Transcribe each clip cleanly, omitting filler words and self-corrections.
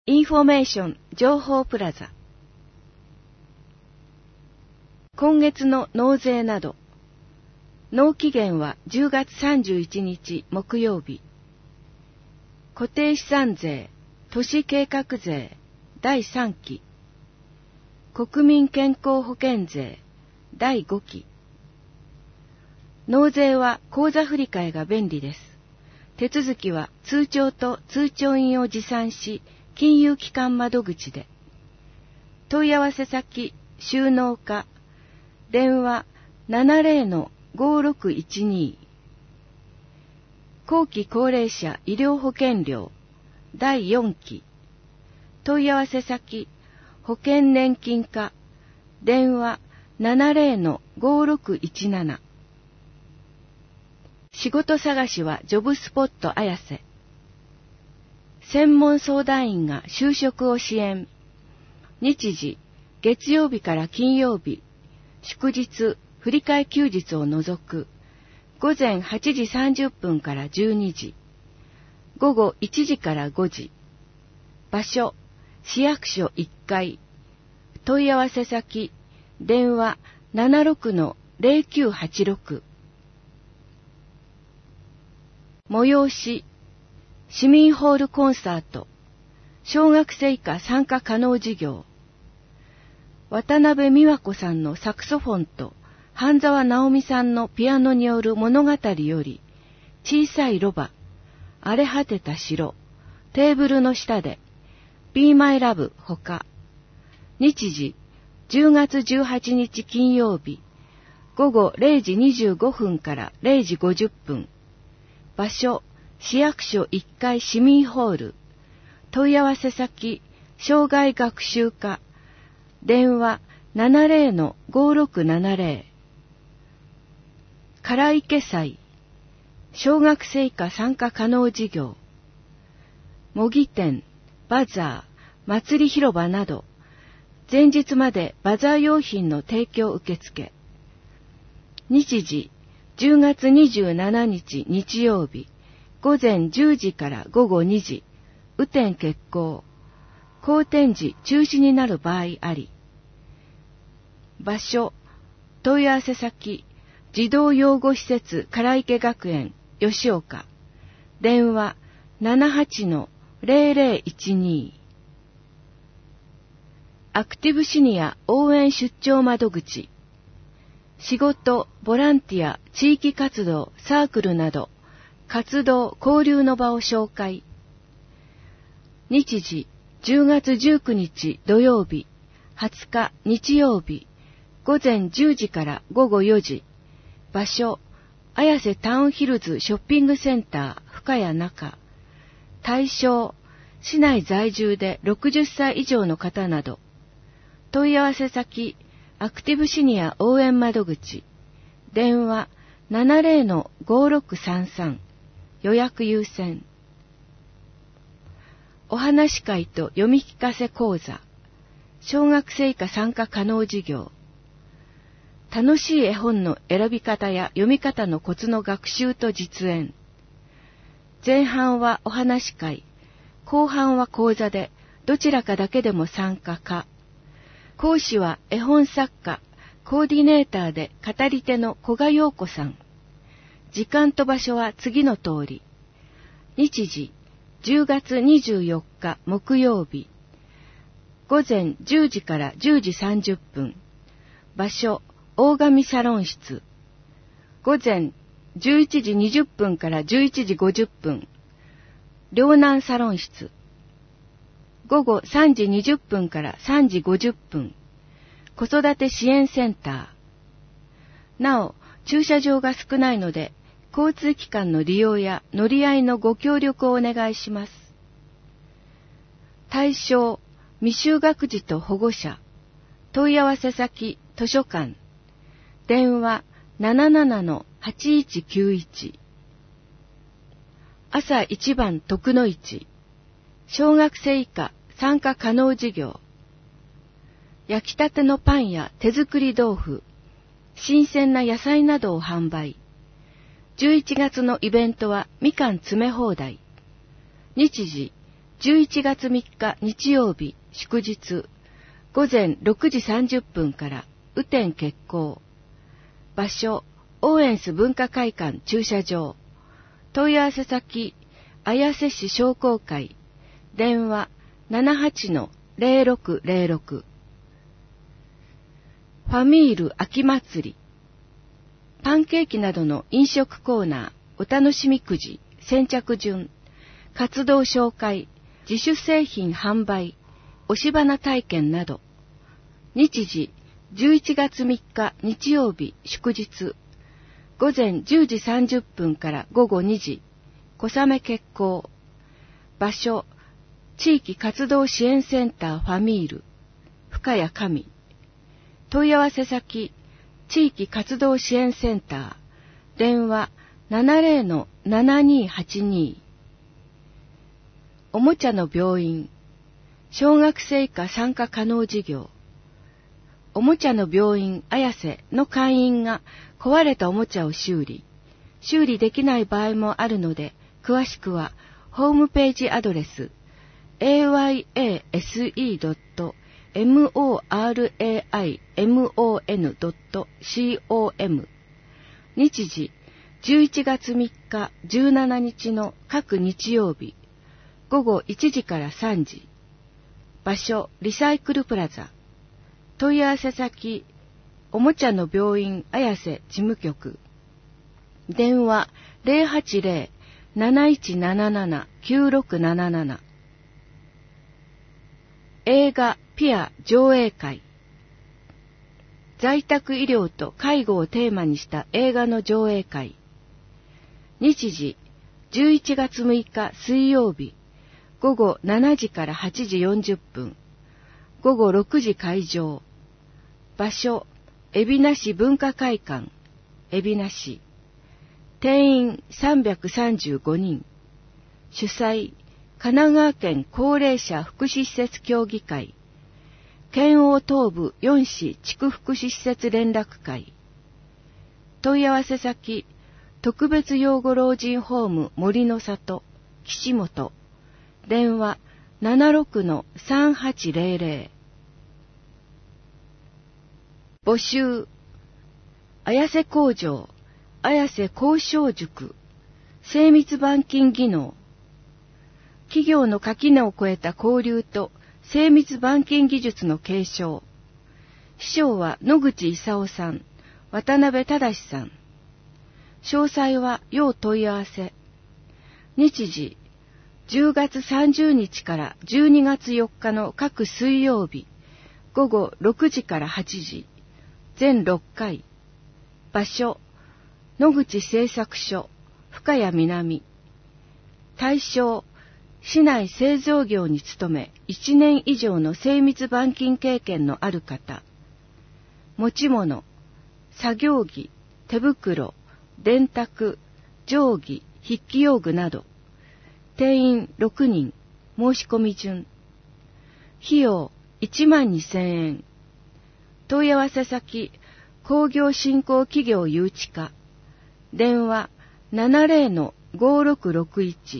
インフォメーション情報プラザ。今月の納税など。納期限は10月31日木曜日。固定資産税、都市計画税、第3期。国民健康保険税、第5期。納税は口座振替が便利です。手続きは通帳と通帳印を持参し、金融機関窓口で。問い合わせ先、収納課、電話 70-5612。後期高齢者医療保険料、第4期。問い合わせ先、保険年金課、電話 70-5617。仕事探しはジョブスポット綾瀬。専門相談員が就職を支援。日時、月曜日から金曜日、祝日、振り替え休日を除く、午前8時30分から12時、午後1時から5時。場所、市役所1階。問い合わせ先、電話 76-0986。催し、市民ホールコンサート、小学生以下参加可能事業。渡辺美和子さんのサクソフォンと半沢直美さんのピアノによる物語より、小さいロバ、荒れ果てた城、テーブルの下で、Be My Love ほか。日時、10月18日金曜日、午後0時25分から0時50分。場所、市役所1階市民ホール。問い合わせ先、障害学習課。電話 70-5670。唐池祭。小学生以下参加可能事業。模擬店、バザー、祭り広場など、前日までバザー用品の提供受付。日時、10月27日日曜日、午前10時から午後2時、雨天決行。好天時中止になる場合あり。場所、問い合わせ先、児童養護施設唐池学園、吉岡。電話 78-0012。アクティブシニア応援出張窓口。仕事、ボランティア、地域活動、サークルなど、活動、交流の場を紹介。日時、10月19日土曜日、20日日曜日、午前10時から午後4時。場所、綾瀬タウンヒルズショッピングセンター深谷中。対象、市内在住で60歳以上の方など。問い合わせ先、アクティブシニア応援窓口。電話 70-5633。予約優先。お話会と読み聞かせ講座。小学生以下参加可能事業。楽しい絵本の選び方や読み方のコツの学習と実演。前半はお話会、後半は講座で、どちらかだけでも参加か。講師は絵本作家、コーディネーターで語り手の古賀陽子さん。時間と場所は次の通り。日時、10月24日木曜日。午前10時から10時30分。場所、大神サロン室。午前11時20分から11時50分。両南サロン室。午後3時20分から3時50分。子育て支援センター。なお、駐車場が少ないので、交通機関の利用や乗り合いのご協力をお願いします。対象、未就学児と保護者。問い合わせ先、図書館。電話 77-8191。朝一番徳の市。小学生以下参加可能事業。焼きたてのパンや手作り豆腐、新鮮な野菜などを販売。11月のイベントはみかん詰め放題。日時、 11月3日日曜日祝日午前6時30分から雨天決行。場所オーエンス文化会館駐車場。問い合わせ先綾瀬市商工会。電話 78-0606。ファミール秋祭り。パンケーキなどの飲食コーナー、お楽しみくじ、先着順、活動紹介、自主製品販売、押し花体験など。日時、11月3日日曜日祝日、午前10時30分から午後2時、小雨決行。場所、地域活動支援センターファミール、深谷上。問い合わせ先、地域活動支援センター、電話 70-7282。おもちゃの病院、小学生以下参加可能事業。おもちゃの病院綾瀬の会員が壊れたおもちゃを修理できない場合もあるので、詳しくはホームページアドレス ayase.moraimon.com。 日時11月3日17日の各日曜日午後1時から3時。場所リサイクルプラザ。問い合わせ先おもちゃの病院綾瀬事務局。電話 080-7177-9677。映画ピア上映会。在宅医療と介護をテーマにした映画の上映会。日時11月6日水曜日午後7時から8時40分。午後6時開場。場所海老名市文化会館海老名市。定員335人。主催神奈川県高齢者福祉施設協議会。県央東部4市地区福祉施設連絡会。問い合わせ先特別養護老人ホーム森の里岸本。電話 76-3800。募集綾瀬工場綾瀬交渉塾精密板金技能。企業の垣根を越えた交流と精密板金技術の継承。師匠は野口勲さん、渡辺忠さん。詳細は要問い合わせ。日時10月30日から12月4日の各水曜日午後6時から8時。全6回。場所野口製作所深谷南。対象市内製造業に勤め1年以上の精密板金経験のある方。持ち物作業着、手袋、電卓、定規、筆記用具など。定員6人。申し込み順。費用12,000円。問い合わせ先工業振興企業誘致課。電話 70-5661。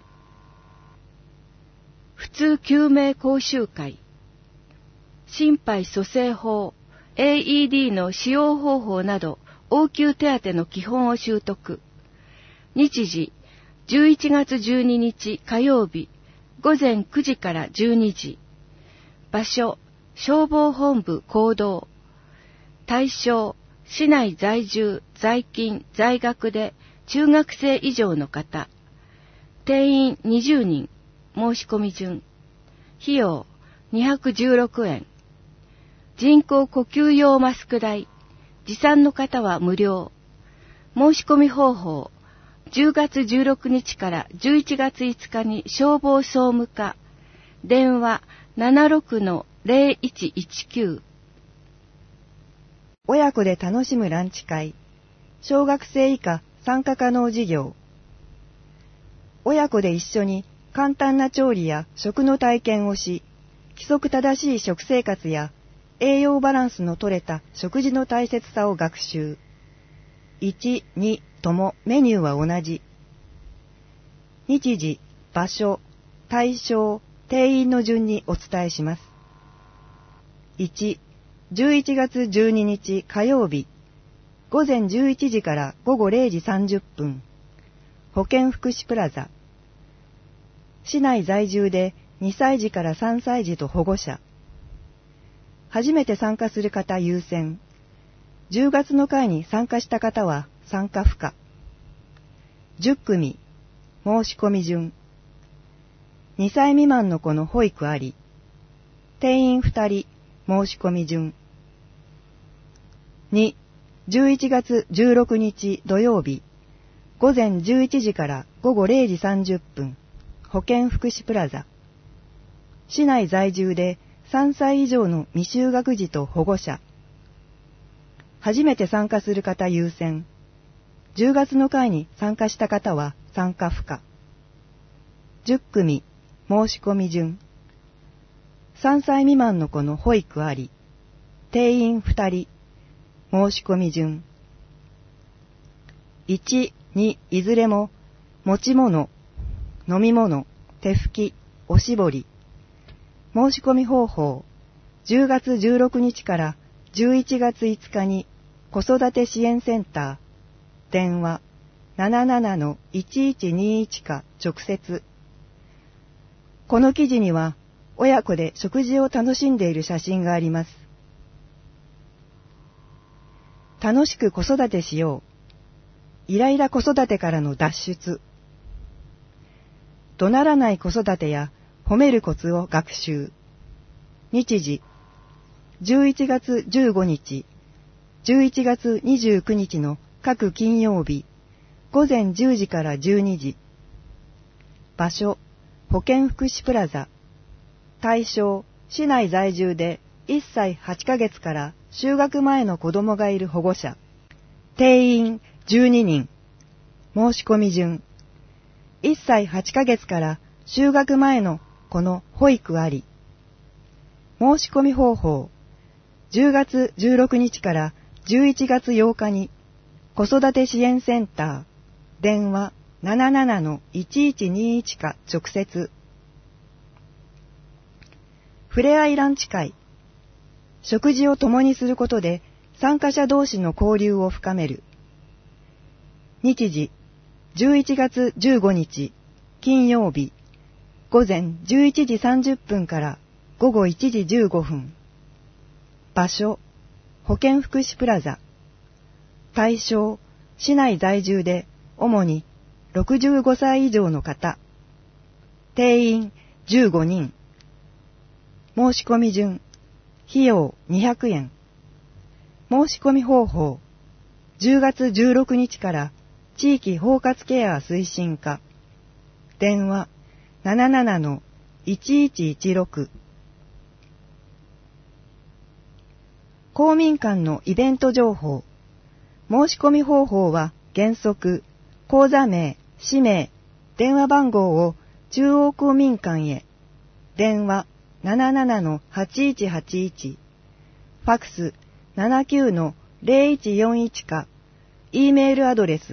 普通救命講習会。心肺蘇生法 AED の使用方法など応急手当の基本を習得。日時11月12日火曜日午前9時から12時。場所消防本部講堂。対象市内在住在勤在学で中学生以上の方。定員20人。申し込み順。費用216円。人工呼吸用マスク代。持参の方は無料。申し込み方法。10月16日から11月5日に消防総務課。電話 76-0119。 親子で楽しむランチ会。小学生以下参加可能事業。親子で一緒に簡単な調理や食の体験をし、規則正しい食生活や栄養バランスの取れた食事の大切さを学習。1、2ともメニューは同じ。日時、場所、 対象、定員の順にお伝えします。1、11月12日火曜日、午前11時から午後0時30分、保健福祉プラザ。市内在住で2歳児から3歳児と保護者。初めて参加する方優先。10月の会に参加した方は参加不可。10組、申し込み順。2歳未満の子の保育あり。定員2人、申し込み順。2、11月16日土曜日、午前11時から午後0時30分、保健福祉プラザ。市内在住で3歳以上の未就学児と保護者。初めて参加する方優先。10月の会に参加した方は参加不可。10組、申し込み順。3歳未満の子の保育あり。定員2人。申し込み順。1、2いずれも持ち物、飲み物、手拭き、おしぼり。申し込み方法。10月16日から11月5日に子育て支援センター。電話 77-1121 か直接。この記事には親子で食事を楽しんでいる写真があります。楽しく子育てしよう。イライラ子育てからの脱出。怒鳴らない子育てや褒めるコツを学習。日時。11月15日、11月29日の各金曜日、午前10時から12時。場所、保健福祉プラザ。対象、市内在住で1歳8ヶ月から就学前の子供がいる保護者。定員12人。申し込み順。1歳8ヶ月から就学前の子の保育あり。申し込み方法。10月16日から11月8日に子育て支援センター。電話 77-1121 か直接。ふれあいランチ会。食事を共にすることで参加者同士の交流を深める。日時、11月15日、金曜日、午前11時30分から午後1時15分。場所、保健福祉プラザ。対象、市内在住で主に65歳以上の方。定員15人。申し込み順。費用200円。申し込み方法。10月16日から地域包括ケア推進課。電話 77-1116。公民館のイベント情報。申し込み方法は原則、口座名、氏名、電話番号を中央公民館へ。電話 77-8181。ファクス 79-0141 か。E メールアドレス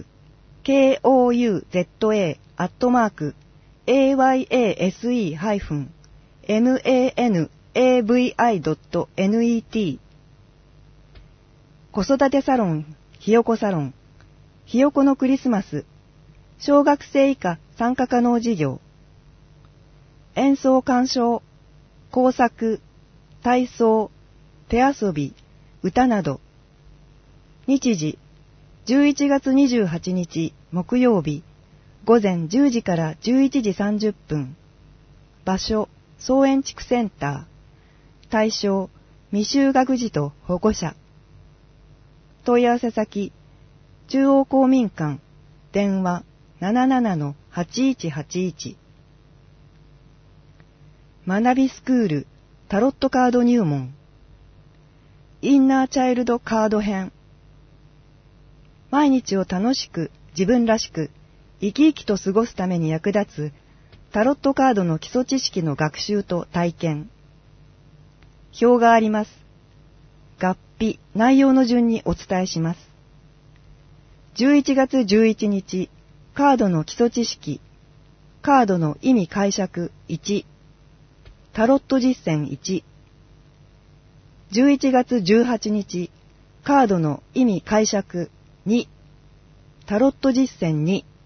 kouza@mayase-manavi.net。 子育てサロン、ひよこサロン、ひよこのクリスマス、小学生以下参加可能事業、演奏鑑賞、工作、体操、手遊び、歌など。日時、11月28日木曜日、午前10時から11時30分。場所、草園地区センター。対象、未就学児と保護者。問い合わせ先、中央公民館、電話 77-8181。学びスクール、タロットカード入門。インナーチャイルドカード編。毎日を楽しく、自分らしく、生き生きと過ごすために役立つ、タロットカードの基礎知識の学習と体験。表があります。合否、内容の順にお伝えします。11月11日、カードの基礎知識。 カードの意味解釈1、タロット実践1、11月18日、カードの意味解釈2、タロット実践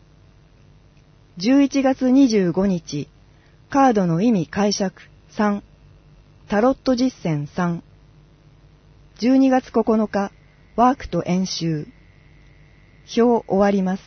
2、11月25日、カードの意味解釈3、タロット実践3、12月9日、ワークと演習。表終わります。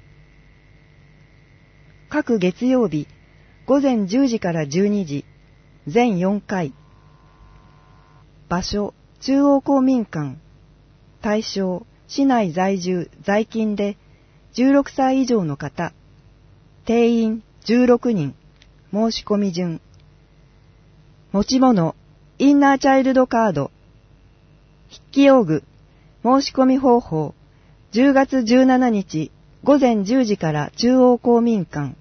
各月曜日、午前10時から12時、全4回。場所、中央公民館。対象、市内在住、在勤で、16歳以上の方。定員、16人。申し込み順。持ち物、インナーチャイルドカード。筆記用具、申し込み方法、10月17日午前10時から中央公民館。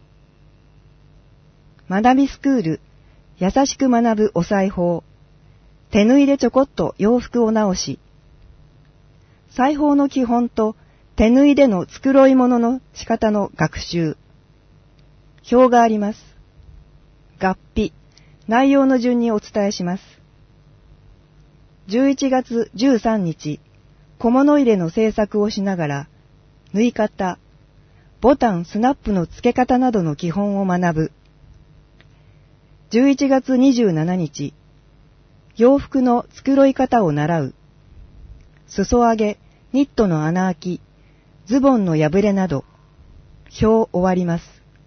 学びスクール、優しく学ぶお裁縫。手縫いでちょこっと洋服を直し。裁縫の基本と手縫いでの繕い物の仕方の学習。表があります。合皮、内容の順にお伝えします。11月13日、小物入れの製作をしながら、縫い方、ボタン、スナップの付け方などの基本を学ぶ。11月27日、洋服の繕い方を習う。裾上げ、ニットの穴あき、ズボンの破れなど。表終わります。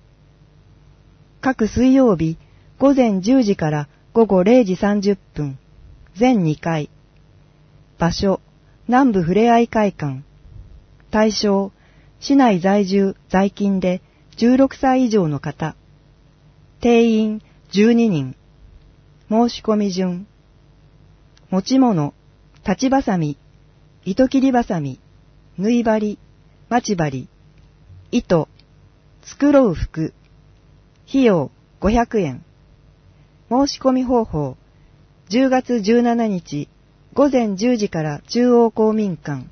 各水曜日、午前10時から午後0時30分、全2回。場所、南部ふれあい会館。対象、市内在住、在勤で16歳以上の方。定員12人。申し込み順。持ち物、立ちばさみ、糸切りばさみ、縫い針、待ち針、糸、繕う服。費用500円。申し込み方法、10月17日、午前10時から中央公民館。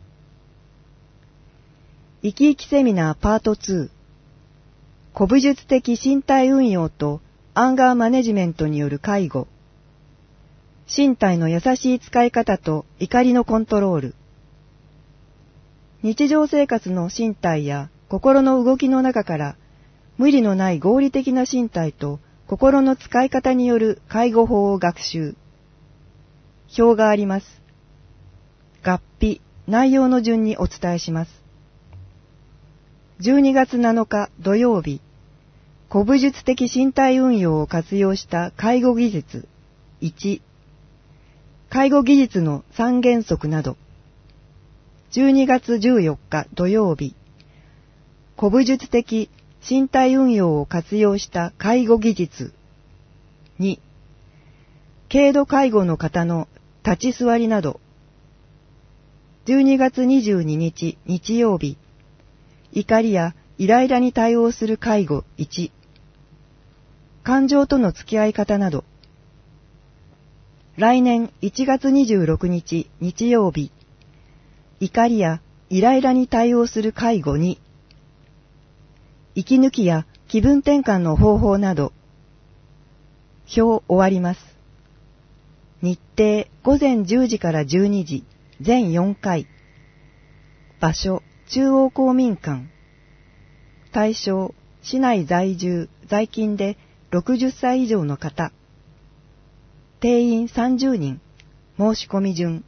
生き生きセミナーパート2。古武術的身体運用とアンガーマネジメントによる介護。身体の優しい使い方と怒りのコントロール。日常生活の身体や心の動きの中から無理のない合理的な身体と心の使い方による介護法を学習。表があります。合皮、内容の順にお伝えします。12月7日土曜日、古武術的身体運用を活用した介護技術1、介護技術の3原則など。12月14日土曜日、古武術的身体運用を活用した介護技術2、軽度介護の方の立ち座りなど。12月22日日曜日、怒りやイライラに対応する介護1、感情との付き合い方など。来年1月26日日曜日、怒りやイライラに対応する介護2、息抜きや気分転換の方法など。表終わります。日程午前10時から12時、全4回。場所、中央公民館。対象、市内在住、在勤で60歳以上の方。定員30人。申し込み順。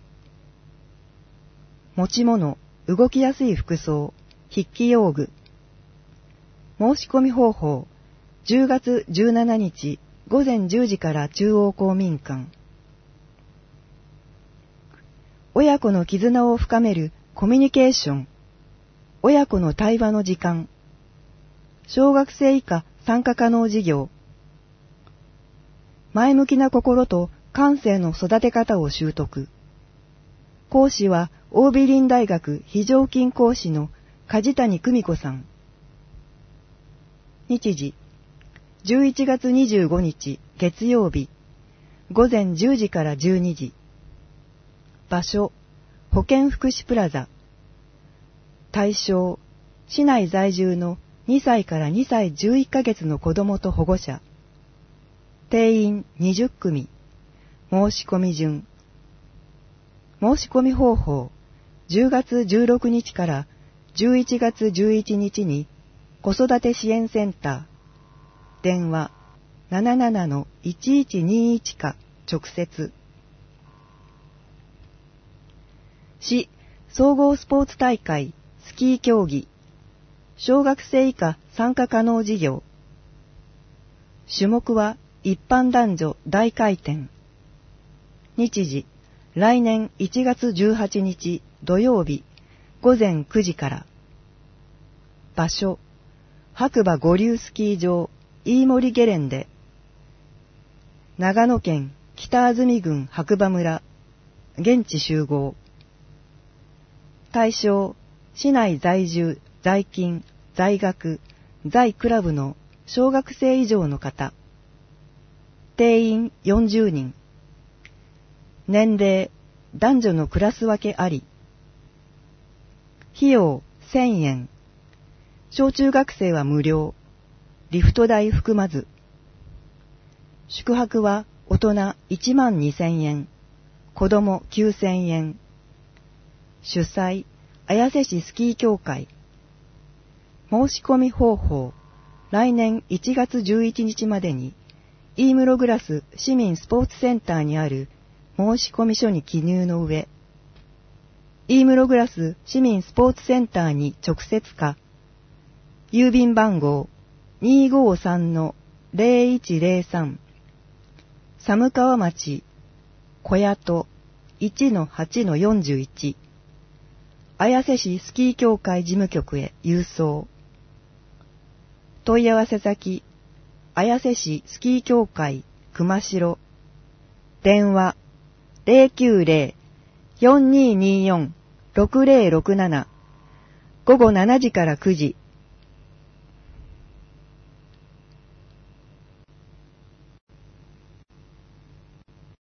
持ち物、動きやすい服装、筆記用具。申し込み方法、10月17日午前10時から中央公民館。親子の絆を深めるコミュニケーション。親子の対話の時間。小学生以下参加可能事業。前向きな心と感性の育て方を習得。講師は桜美林大学非常勤講師の梶谷久美子さん。日時、11月25日月曜日、午前10時から12時。場所、保健福祉プラザ。対象、市内在住の 2歳から2歳11ヶ月の子供と保護者。定員20組。申し込み順。申し込み方法。10月16日から11月11日に子育て支援センター。電話 77-1121 か直接。市総合スポーツ大会スキー競技。小学生以下参加可能事業。種目は一般男女大回転。日時、来年1月18日土曜日午前9時から。場所、白馬五竜スキー場飯森ゲレンデ。長野県北安住郡白馬村。現地集合。対象、市内在住、在勤、在学、在クラブの小学生以上の方。定員40人。年齢、男女のクラス分けあり。費用1000円。小中学生は無料。リフト代含まず。宿泊は大人12000円。子供9000円。主催、綾瀬市スキー協会。申し込み方法。来年1月11日までに、飯室グラス市民スポーツセンターにある申し込み書に記入の上、飯室グラス市民スポーツセンターに直接か、郵便番号 253-0103、寒川町、小屋と 1-8-41、綾瀬市スキー協会事務局へ郵送。問い合わせ先、綾瀬市スキー協会熊代。電話 090-4224-6067。午後7時から9時。